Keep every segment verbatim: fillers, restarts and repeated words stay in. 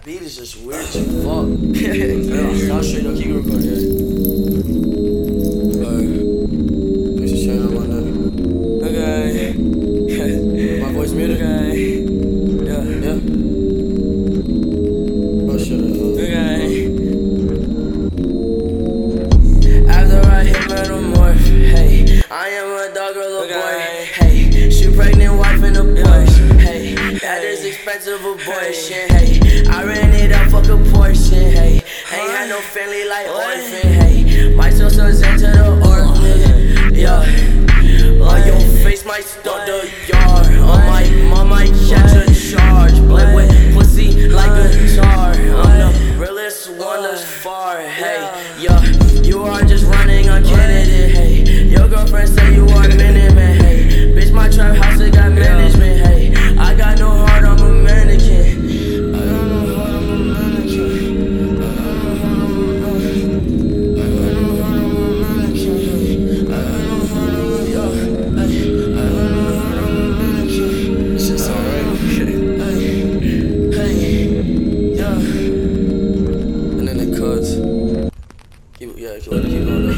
beat is just weird as fuck. Yeah, I'll straight up keep recording, yeah. Alright. Thanks for sharing on my neck. Okay. My voice muted? Okay. Yeah, yeah. Oh shit. Okay. After I hit metamorph, hey, I am a dog or little boy. Hey, shoot pregnant wife in a Porsche. Hey, that is expensive abortion. Hey, I ran it up, fuck a portion. Hey, ain't had no family like orphan. Hey, my two sons into the orphan. Yeah, on your face might start the yard. On my mom might catch a charge. Play with pussy like a jar. I'm the realest one thus far. Hey, yeah, you are just running on candidate. Hey, your girlfriend say you are minute man. Hey, bitch, my trap house it got management. Hey, I got no heart, I'm a mannequin. I got no heart, I'm a mannequin. I got no heart, I'm a mannequin. I got no heart, I'm a mannequin. I got no heart, I'm a yo. I got no heart, I'm a mannequin. It's just alright. Hey, hey, yeah. And then it cuts. Keep, yeah, keep, keep going up.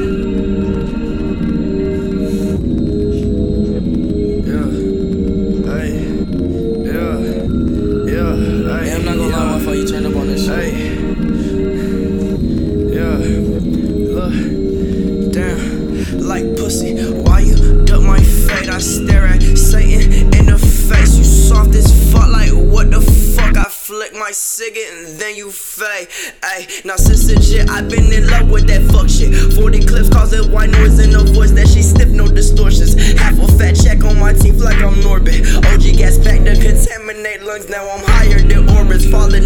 Yeah, hey, yeah, yeah, hey. I'm not gonna lie, before you turn up on this shit. Hey, yeah, look, damn, like pussy. Why you duck my fate? I stare at Satan in the face. You soft as fuck, like what the fuck? I flick my cigarette and then you fade. Ayy, now since legit, I've been in love with that fuck shit. forty clips cause it white noise in her voice that she stiff, no distortions. Half a fat check on my teeth like I'm Norbit. O G gas back to contaminate lungs, now I'm higher than orbits. Falling